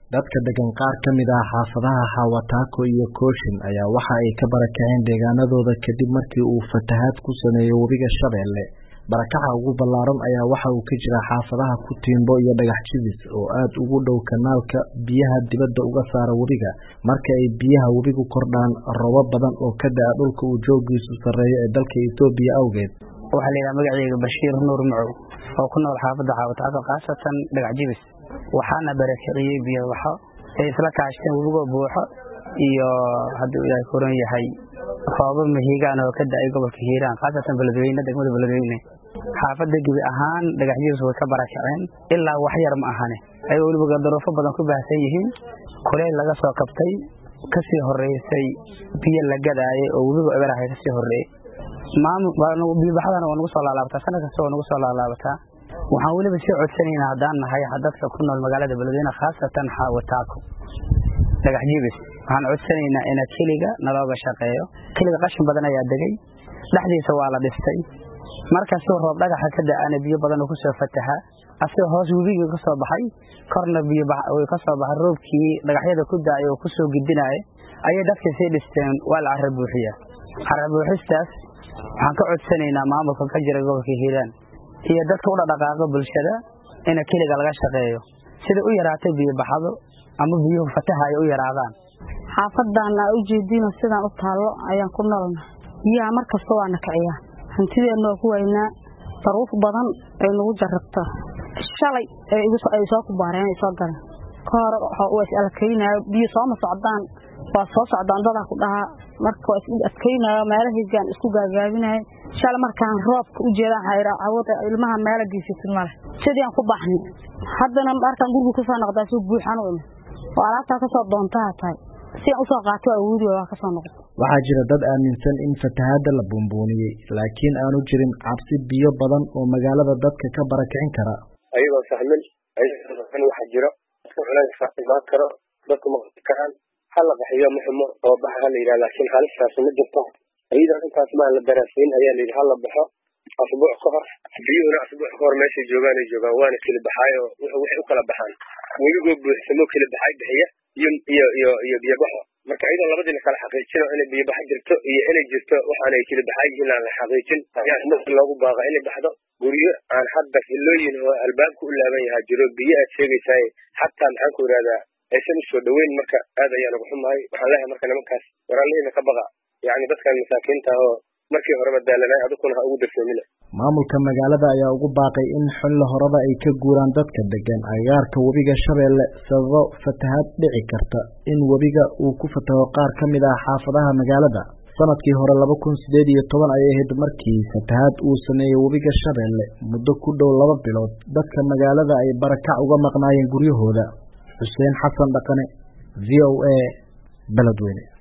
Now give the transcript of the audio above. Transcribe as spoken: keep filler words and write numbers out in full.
dadka degan qaar ka mid ah xaafadaha Xawataako iyo Kooshin ayaa waxa ay ka barakaceen deegaanadooda kadib markii uu fatahaad ku sameeyay webiga Shabeelle. Barakaca ugu ballaaran ayaa waxa uu ka jira xaafadaha Kutiimbo iyo Dhagax Jibis oo aad ugu dhow kanaalka biyaha dibadda uga saara webiga. Marka ay biyaha webigu kordhaan, roobab badan oo ka da'a dhulka uu joogiisu sareeyo ee dalka Itoobiya awgeed. Waxa la yiraahdaa magacayga Bashiir Nuur Macow oo ku nool xaafadda Xawataako qaasatan Dhagax Jibis. waxaana barakaciyay biyo waxa ay isla kaashteen webiga buuxo iyo hadii uu yahay koran yahay roobab mahiigaan oo ka da'ay gobolka Hiiraan qaasatan Beledweyne degmada Beledweyne xaafadda gibi ahaan Dhagax Jibis way ka barakaceen ilaa wax yar ma ahane ay waliba darafo badan ku baahsan yihiin kuleel laga soo kabtay ka sii horeysay biyo la gadaayay oo webiga abarahay ka sii horeeyay maamul baanu biyo baxdan oo nagu soo laalaabta sanadka soo nagu soo laalaabta waxaan waliba si codsanaynaa hadaan nahay dadka ku nool magaalada Beledweyne khaasatan Xawataako Dhagax Jibis waxaan codsanaynaa in kaliga nalooga shaqeeyo kaliga qashin badan ayaa degay dhaxdiisa waa la dhistay markaas oo roob dhagaxa ka da'ana biyo badan oo ku soo fataha asoo hoos webiga ka soo baxay korna biyo oo ka soo baxay roobkii dhagaxyada ku da'ay oo ku soo gidinay ayay dadka si dhisteen waa la carab buuxiya carab buuxistaas waxaan ka codsanaynaa maamulka ka jira gobolka Hiiraan iyo dadka u dhaqaaqa bulshada in kaliga laga shaqeeyo sida u yaraatay biyo baxado ama biyo fatahay u yaraadaan xaafadana u jeedino sidaan u taalo ayaan ku noolnahay biyaha markasta waa nakciya hantideena ku weynaa taruuf badan ay nagu jarrabta shalay ay igu soo ay soo ku baareen ay soo galeen koor oo is alkayna biyo soo ma socdaan waa soo socdaan dad ku dhaha marka is adkayna meelahiigan isku gaagaabinay shalay markaan roobka u jeedaan hayra awada ilmaha meela geesisan male sidii ku baxnay haddana markaan guriga ku soo noqdaa soo buuxan oo walaata ka soo doontaa tahay si aan u soo qaato awoodi waa ka soo noqdo waxaa jira dad aaminsan in fatahaadda la buunbuuniyay laakiin aanu jirin cabsi biyo badan oo magaalada dadka ka barakicin kara ayagoo fahmin ayagoo waxa jiro isku culays faa'iido karo dadku ma karaan hal qaxiyo muhiim oo baxa la yiraahdo laakiin halistaas ma jirto ayada intaas ma la daraasin ayaa la yiraahdo hal baxo asbuuc ka hor biyuuna asbuuc ka hor meesha joogaan ay joogaan waana kala baxayo wuxuu u kala baxaan webigu buuxsamo kala baxay bixiya iyo iyo iyo iyo biyo baxo marka ayada labadii kala xaqiijino in biyo bax jirto iyo inay jirto waxaan ay kala baxay in la xaqiijin ayaa marka loogu baaqa in baxdo guriyo aan hadda filooyin oo albaabku u laaban yahay jiro biyo aad sheegaysay hatta maxaan ku yiraahdaa aysan soo dhaweyn marka aad ayaan ugu xumahay waxaan leeyahay marka nimankaas waraaleyna ka baqa yaani dadka masaakiinta oo markii hore badaalanay adukuna ugu dirsoomina maamulka magaalada ayaa ugu baaqay in xilli horeba ay ka guuraan dadka degan agaarka webiga Shabeelle sababo fatahaad dhici karta in webiga uu ku fataho qaar ka mid ah xaafadaha magaalada sanadkii hore laba kun sideed iyo toban ayay ahayd markii fatahaad uu sameeyay webiga Shabeelle muddo ku dhow laba bilood dadka magaalada ay barakac uga maqnaayeen guryahooda Xuseen Xasan Dhaqane V O A Beledweyne.